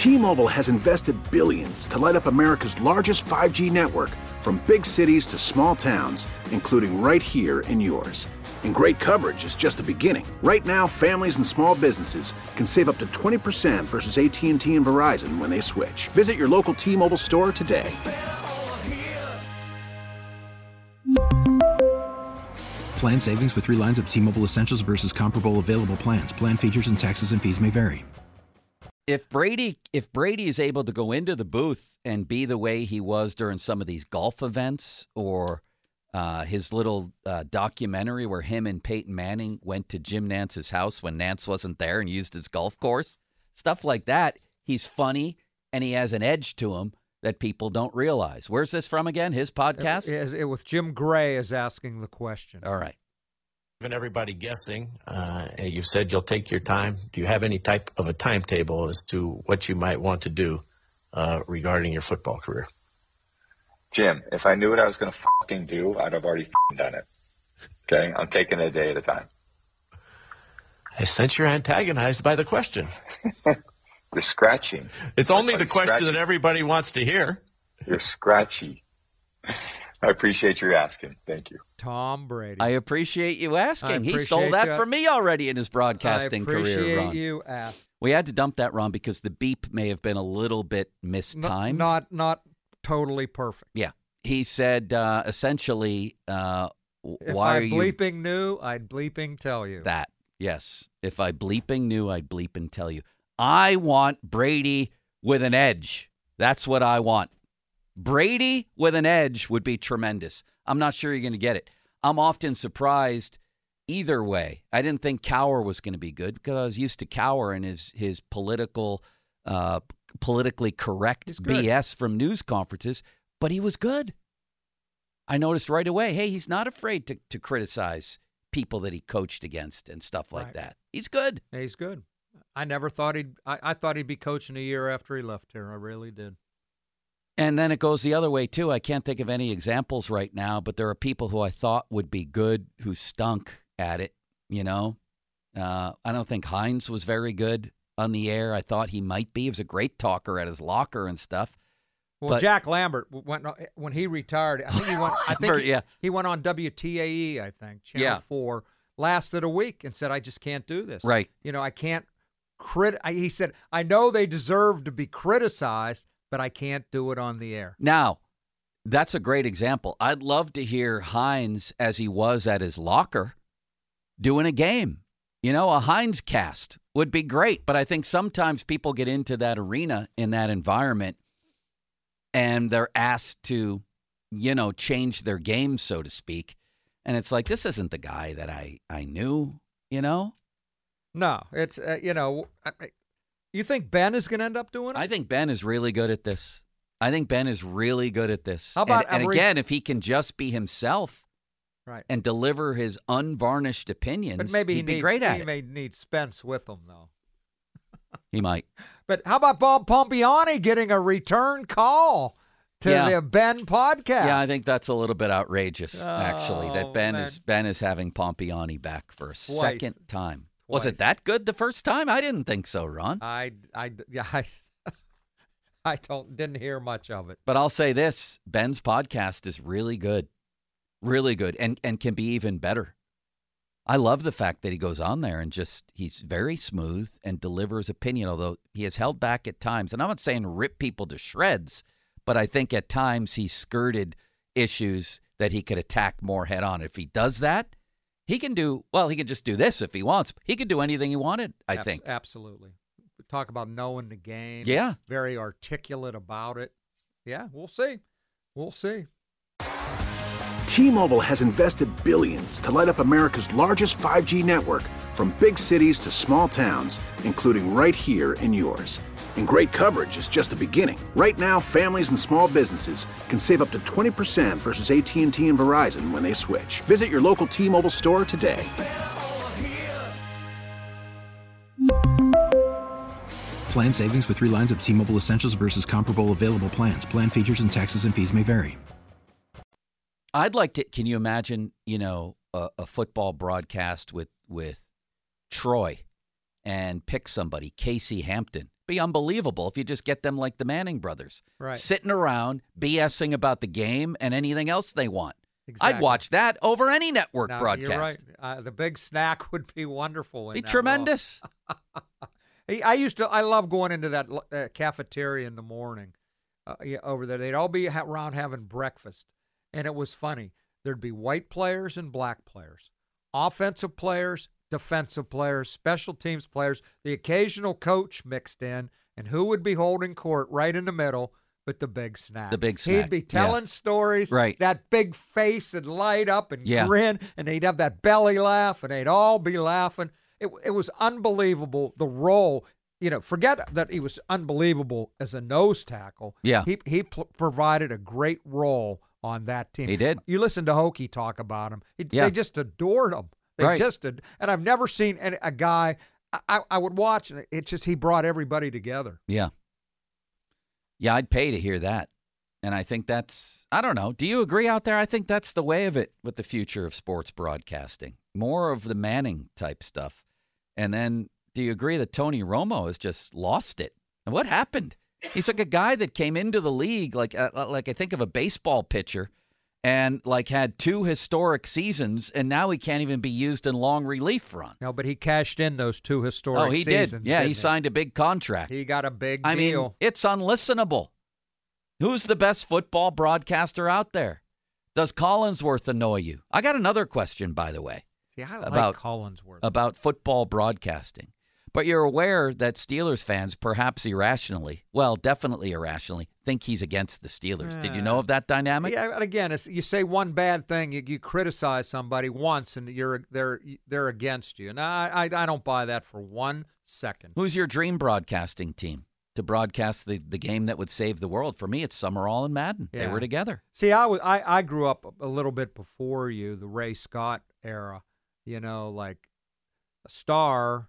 T-Mobile has invested billions to light up America's largest 5G network, from big cities to small towns, including right here in yours. And great coverage is just the beginning. Right now, families and small businesses can save up to 20% versus AT&T and Verizon when they switch. Visit your local T-Mobile store today. Plan savings with 3 lines of T-Mobile Essentials versus comparable available plans. Plan features and taxes and fees may vary. If Brady is able to go into the booth and be the way he was during some of these golf events, or his little documentary where him and Peyton Manning went to Jim Nance's house when Nance wasn't there and used his golf course, stuff like that, he's funny and he has an edge to him that people don't realize. Where's this from again? His podcast? It was Jim Gray is asking the question. All right. Even everybody guessing, you said you'll take your time. Do you have any type of a timetable as to what you might want to do regarding your football career? Jim, if I knew what I was going to fucking do, I'd have already fucking done it. Okay? I'm taking it a day at a time. I sense you're antagonized by the question. You're scratching. It's only the question that everybody wants to hear. You're scratchy. I appreciate you asking. Thank you. Tom Brady. I appreciate you asking. He stole that from me already in his broadcasting career, Ron. I appreciate you asking. We had to dump that, Ron, because the beep may have been a little bit mistimed. Not totally perfect. Yeah. He said, essentially, if why I are you... bleeping knew, I'd bleeping tell you. That, yes. If I bleeping knew, I'd bleep and tell you. I want Brady with an edge. That's what I want. Brady with an edge would be tremendous. I'm not sure you're going to get it. I'm often surprised either way. I didn't think Cowher was going to be good because I was used to Cowher and his politically correct BS from news conferences, but he was good. I noticed right away, hey, he's not afraid to criticize people that he coached against and stuff like that. He's good. Yeah, he's good. I never thought I thought he'd be coaching a year after he left here. I really did. And then it goes the other way, too. I can't think of any examples right now, but there are people who I thought would be good who stunk at it, you know. I don't think Hines was very good on the air. I thought he might be. He was a great talker at his locker and stuff. Well, Jack Lambert, when he retired, I think he went he went on WTAE, I think, Channel 4, lasted a week and said, I just can't do this. Right. You know, I can't he said, I know they deserve to be criticized, but I can't do it on the air. Now, that's a great example. I'd love to hear Hines as he was at his locker doing a game. You know, a Hines cast would be great, but I think sometimes people get into that arena in that environment and they're asked to, you know, change their game, so to speak. And it's like, this isn't the guy that I knew, you know? No, it's, you know, you think Ben is going to end up doing it? I think Ben is really good at this. How about and again, if he can just be himself, right, and deliver his unvarnished opinions, but maybe he'd be great at it. He may need Spence with him, though. He might. But how about Bob Pompiani getting a return call to the Ben podcast? Yeah, I think that's a little bit outrageous, actually, that Ben is having Pompiani back for a second time. Was it that good the first time? I didn't think so, Ron. I didn't hear much of it. But I'll say this, Ben's podcast is really good. Really good, and can be even better. I love the fact that he goes on there and he's very smooth and delivers opinion, although he has held back at times. And I'm not saying rip people to shreds, but I think at times he skirted issues that he could attack more head on. If he does that, he can just do this if he wants. He could do anything he wanted, I think. Absolutely. Talk about knowing the game. Yeah. Very articulate about it. Yeah, we'll see. We'll see. T-Mobile has invested billions to light up America's largest 5G network, from big cities to small towns, including right here in yours. And great coverage is just the beginning. Right now, families and small businesses can save up to 20% versus AT&T and Verizon when they switch. Visit your local T-Mobile store today. Plan savings with 3 lines of T-Mobile Essentials versus comparable available plans. Plan features and taxes and fees may vary. I'd like to. Can you imagine, you know, a football broadcast with Troy, and pick somebody, Casey Hampton, Be unbelievable if you just get them like the Manning brothers, right, sitting around BSing about the game and anything else they want. Exactly. I'd watch that over any network broadcast. You're right. The big snack would be wonderful. Be tremendous. I love going into that cafeteria in the morning over there. They'd all be around having breakfast, and it was funny. There'd be white players and black players, offensive players, defensive players, special teams players, the occasional coach mixed in, and who would be holding court right in the middle but the big snack. The big snack. He'd be telling stories. Right. That big face would light up and grin, and he'd have that belly laugh, and they'd all be laughing. It was unbelievable, the role. Forget that he was unbelievable as a nose tackle. Yeah. He provided a great role on that team. He did. You listen to Hokie talk about him. Yeah. They just adored him. They just did. And I've never seen a guy I would watch, and it's just he brought everybody together. Yeah. Yeah, I'd pay to hear that. And I think that's, I don't know. Do you agree out there? I think that's the way of it with the future of sports broadcasting. More of the Manning type stuff. And then do you agree that Tony Romo has just lost it? And what happened? He's like a guy that came into the league like I think of a baseball pitcher and had 2 historic seasons, and now he can't even be used in long relief run. No, but he cashed in those 2 historic seasons. Oh, he did. Yeah, he signed a big contract. He got a big deal. I mean, it's unlistenable. Who's the best football broadcaster out there? Does Collinsworth annoy you? I got another question, by the way. Yeah, I like Collinsworth. About football broadcasting. But you're aware that Steelers fans, perhaps irrationally, well, definitely irrationally, think he's against the Steelers. Did you know of that dynamic? Yeah, and again, you say one bad thing, you criticize somebody once, and they're against you. And I don't buy that for 1 second. Who's your dream broadcasting team to broadcast the game that would save the world? For me, it's Summerall and Madden. Yeah. They were together. See, I grew up a little bit before you, the Ray Scott era. Like a star,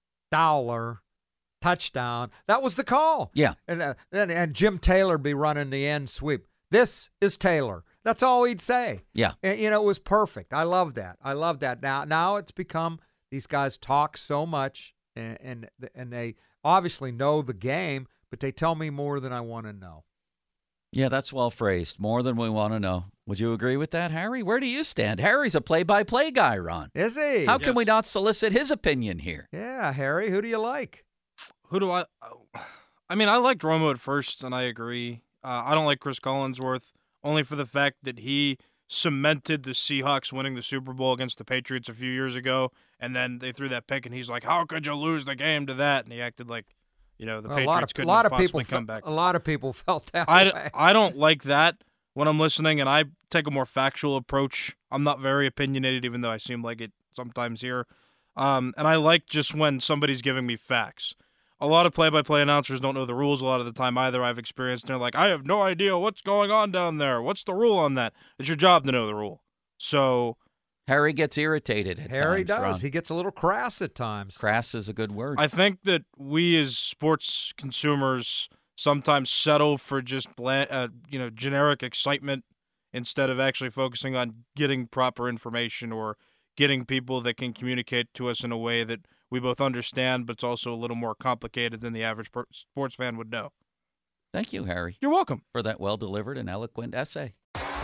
Dowler, touchdown. That was the call. Yeah. And Jim Taylor be running the end sweep. This is Taylor. That's all he'd say. Yeah. And, it was perfect. I love that. Now it's become these guys talk so much and they obviously know the game, but they tell me more than I want to know. Yeah, that's well phrased. More than we want to know. Would you agree with that, Harry? Where do you stand? Harry's a play-by-play guy, Ron. Is he? How can we not solicit his opinion here? Yeah, Harry, who do you like? Who do I mean, I liked Romo at first, and I agree. I don't like Chris Collinsworth, only for the fact that he cemented the Seahawks winning the Super Bowl against the Patriots a few years ago, and then they threw that pick, and he's like, how could you lose the game to that? And he acted like, the Patriots couldn't possibly come back. A lot of people felt that way. I don't like that when I'm listening, and I take a more factual approach. I'm not very opinionated, even though I seem like it sometimes here. And I like just when somebody's giving me facts. A lot of play-by-play announcers don't know the rules a lot of the time either. I've experienced. They're like, I have no idea what's going on down there. What's the rule on that? It's your job to know the rule. So Harry gets irritated at times. Harry does. Ron. He gets a little crass at times. Crass is a good word. I think that we as sports consumers sometimes settle for just generic excitement instead of actually focusing on getting proper information or getting people that can communicate to us in a way that we both understand, but it's also a little more complicated than the average sports fan would know. Thank you, Harry. You're welcome. For that well-delivered and eloquent essay.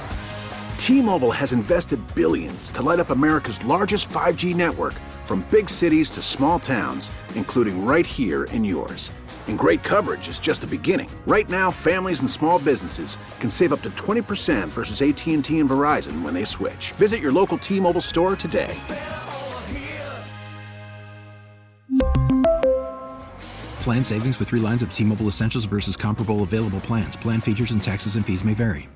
T-Mobile has invested billions to light up America's largest 5G network, from big cities to small towns, including right here in yours. And great coverage is just the beginning. Right now, families and small businesses can save up to 20% versus AT&T and Verizon when they switch. Visit your local T-Mobile store today. Plan savings with 3 lines of T-Mobile Essentials versus comparable available plans. Plan features and taxes and fees may vary.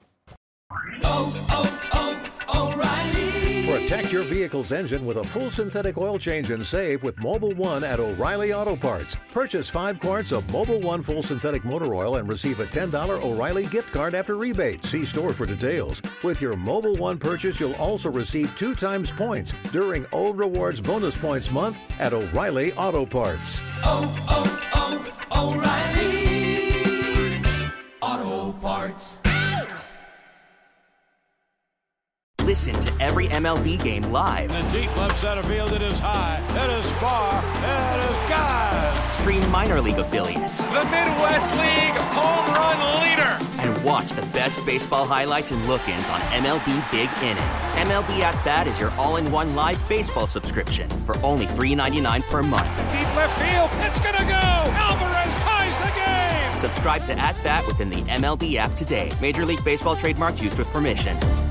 O'Reilly. Protect your vehicle's engine with a full synthetic oil change and save with Mobil 1 at O'Reilly Auto Parts. Purchase 5 quarts of Mobil 1 full synthetic motor oil and receive a $10 O'Reilly gift card after rebate. See store for details. With your Mobil 1 purchase, you'll also receive 2 times points during O Rewards Bonus Points Month at O'Reilly Auto Parts. O'Reilly Auto Parts. Listen to every MLB game live. In the deep left center field, it is high, it is far, it is gone. Stream minor league affiliates. The Midwest League home run leader. And watch the best baseball highlights and look-ins on MLB Big Inning. MLB At Bat is your all-in-one live baseball subscription for only $3.99 per month. Deep left field, it's gonna go! Alvarez ties the game! Subscribe to At Bat within the MLB app today. Major League Baseball trademarks used with permission.